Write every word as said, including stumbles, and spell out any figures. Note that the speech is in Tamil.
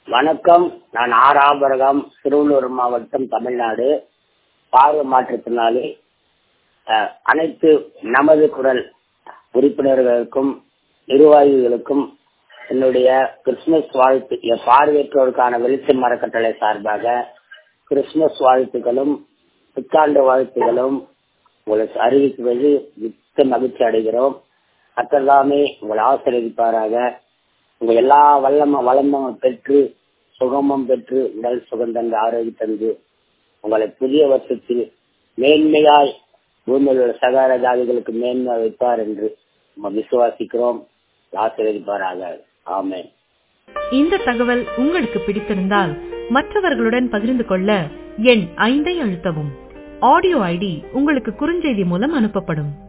வணக்கம். நான் ஆர் ஆபரகம், திருவள்ளூர் மாவட்டம், தமிழ்நாடு. பார்வை மாற்றுத்திறனாளி. அஹ், அனைத்து நமது குரல் உறுப்பினர்களுக்கும் நிர்வாகிகளுக்கும் என்னுடைய கிறிஸ்துமஸ் வாழ்த்து, என் பார்வையற்றோருக்கான வெளிச்சம் மரக்கட்டளை சார்பாக கிறிஸ்துமஸ் வாழ்த்துக்களும் புத்தாண்டு வாழ்த்துகளும் உங்களை அறிவிக்குவது மிக்க மகிழ்ச்சி அடைகிறோம். அத்தெல்லாமே உங்களை ஆசீர்வதிப்பாராக. உங்க எல்லா வல்லம வளமும் பெற்று சுகமும் பெற்று உடல் சுகந்தந்து ஆரோக்கிய தந்து உங்களை புதிய வருஷத்தில் மேன்மையாய் பூமியில் உள்ள சகல ஜாதிகளுக்கு மேன்மை வைப்பார் என்று நம்ம விசுவாசிக்கிறோம். ஆசீர்வதிப்பாராக. ஆமென். இந்த தகவல் உங்களுக்கு பிடித்திருந்தால் மற்றவர்களுடன் பகிர்ந்து கொள்ள எண் ஐந்தை அழுத்தவும். ஆடியோ ஐடி உங்களுக்கு குறுஞ்செய்தி மூலம் அனுப்பப்படும்.